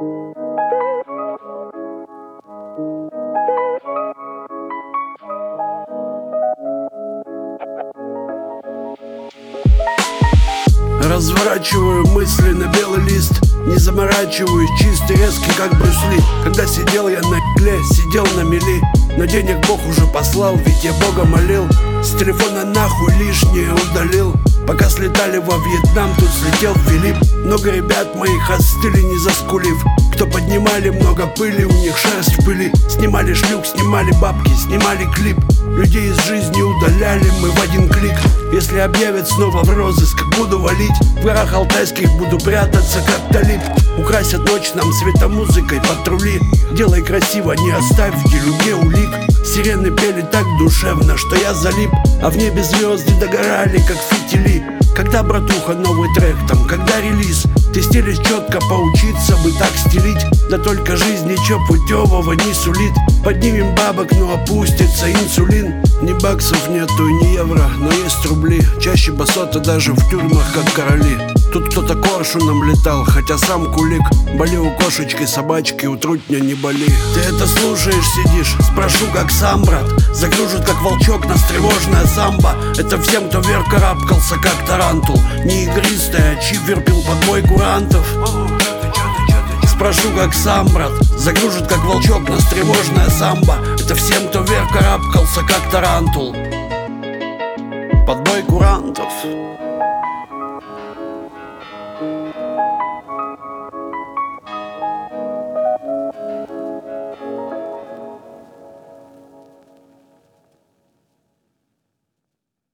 Разворачиваю мысли на белый лист, не заморачиваюсь, чистый, резкий, как Брюс Ли. Когда сидел я на игле, сидел на мели, но денег Бог уже послал, ведь я Бога молил. С телефона нахуй лишнее удалил. Пока слетали во Вьетнам, тут слетел Филипп. Много ребят моих остыли, не заскулив. Кто поднимали много пыли, у них шерсть в пыли. Снимали шлюх, снимали бабки, снимали клип. Людей из жизни удаляли мы в один клик. Если объявят снова в розыск, буду валить. В горах алтайских буду прятаться, как талиб. Украсят ночь нам светомузыкой патрули. Делай красиво, не оставь в делюге улик. Сирены пели так душевно, что я залип. А в небе звезды догорали, как фитили. Когда, братуха, новый трек там, когда релиз? Ты стилишь четко, поучиться бы так стилить. Да только жизнь ничего путевого не сулит. Поднимем бабок, но опустится инсулин. Ни баксов нету, ни евро, но есть рубли. Чаще басота даже в тюрьмах, как короли. Тут кто-то коршуном летал, хотя сам кулик. Боли у кошечки, собачки, у трутня не боли. Ты это слушаешь, сидишь, спрошу, как сам, брат. Загружит, как волчок, нас тревожная самба. Это всем, кто вверх карабкался, как тарантул. Не игристый, а чивер пил под бой курантов. Спрошу, как сам, брат. Загружит, как волчок, нас тревожная самба. Это всем, кто вверх карабкался, как тарантул. Под бой курантов.